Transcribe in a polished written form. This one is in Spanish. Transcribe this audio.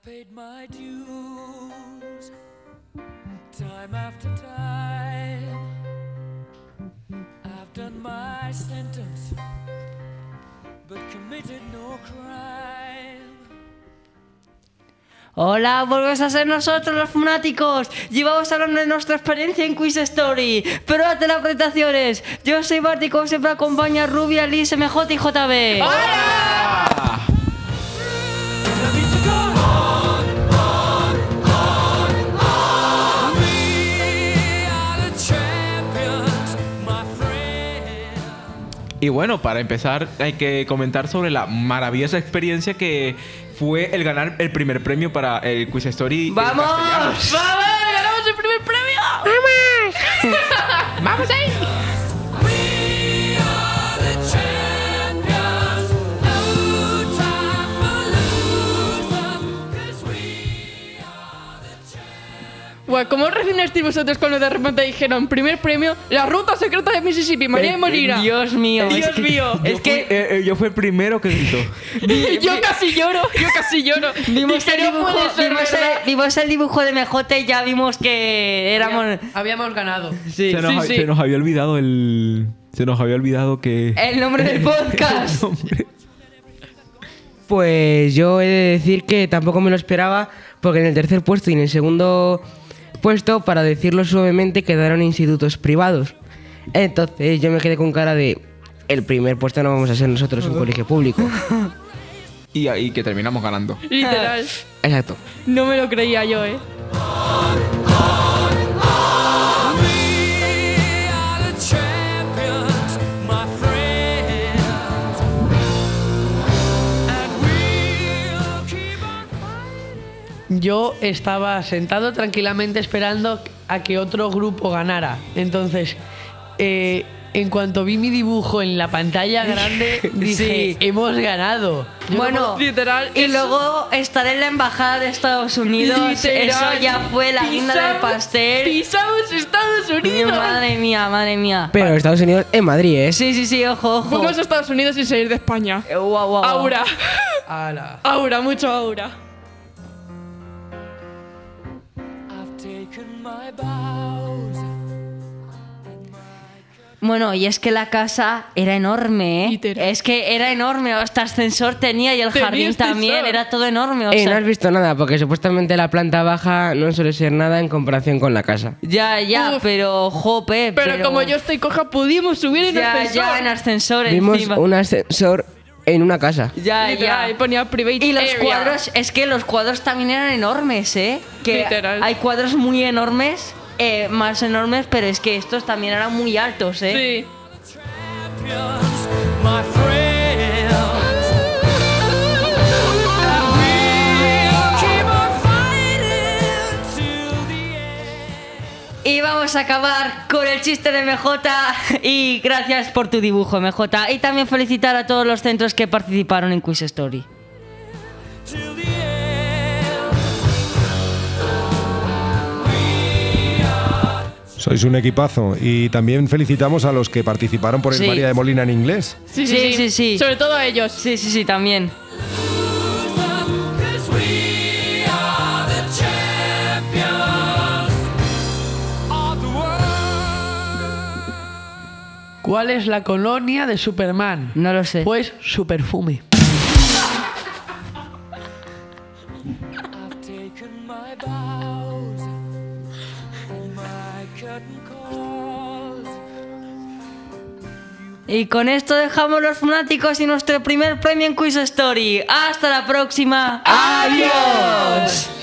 paid my dues, time after time. I've done my sentence, but committed no crime. Hola, volvemos a ser nosotros los fanáticos. Llevamos hablando de nuestra experiencia en Quiz Story. Pero ahora las presentaciones. Yo soy Bart y como siempre acompaña Rubia, Liz, MJ y JB. ¡Hola! Y bueno, para empezar hay que comentar sobre la maravillosa experiencia que fue el ganar el primer premio para el Quiz Story. ¡Vamos! ¡Vamos! ¡Ganamos el primer premio! ¡Vamos! ¡Vamos ahí! Bueno, ¿cómo reaccionasteis vosotros cuando de repente dijeron primer premio, la ruta secreta de Mississippi, María de Molina? Dios mío. Dios mío. Es que Yo fui el primero que gritó. Yo casi lloro. vimos Dije, el no dibujo, puede ser verdad. vimos el dibujo de MJ y ya vimos que éramos... Habíamos ganado. Sí, Se nos había olvidado que... el nombre del podcast. Pues yo he de decir que tampoco me lo esperaba, porque en el tercer puesto y en el segundo puesto, para decirlo suavemente, quedaron institutos privados. Entonces yo me quedé con cara de... El primer puesto no vamos a ser nosotros, un colegio público. Y ahí que terminamos ganando. Literal. Exacto. No me lo creía yo, Yo estaba sentado tranquilamente esperando a que otro grupo ganara. Entonces, en cuanto vi mi dibujo en la pantalla grande, dije, hemos ganado. Bueno, literal. y luego estar en la embajada de Estados Unidos, Literal. eso ya fue la guinda del pastel. ¡Pisamos Estados Unidos! Madre mía. Pero Estados Unidos en Madrid, ¿eh? Sí, ojo. Fuimos a Estados Unidos sin salir de España. Guau. Aura. ¡Hala! Aura, mucho aura. I've taken my vows. Bueno, y es que la casa era enorme, ¿eh? Literal. Es que era enorme, hasta ascensor tenía y el Tenía jardín ascensor. también, era todo enorme, o No sea... has visto nada, porque supuestamente la planta baja no suele ser nada en comparación con la casa. Ya, Uf. pero jope, Pero como yo estoy coja, pudimos subir en ascensor. Ya en ascensor Vimos encima. un ascensor en una casa. Literal, y ponía private Y los area. cuadros, es que los cuadros también eran enormes, ¿eh? Que Literal. hay cuadros muy enormes, más enormes, pero es que estos también eran muy altos, ¿eh? Sí. My friends, and we'll keep on fighting till the end. Y vamos a acabar con el chiste de MJ y gracias por tu dibujo, MJ. Y también felicitar a todos los centros que participaron en Quiz Story. Till the end. Sois un equipazo y también felicitamos a los que participaron por el Sí. María de Molina en inglés. Sí. Sobre todo a ellos. Sí, también. 'Cause we are the champions of the world. ¿Cuál es la colonia de Superman? No lo sé. Pues su perfume. I've taken my vows and my curtain calls. Y con esto dejamos los fanáticos y nuestro primer premio en Quiz Story. ¡Hasta la próxima! ¡Adiós!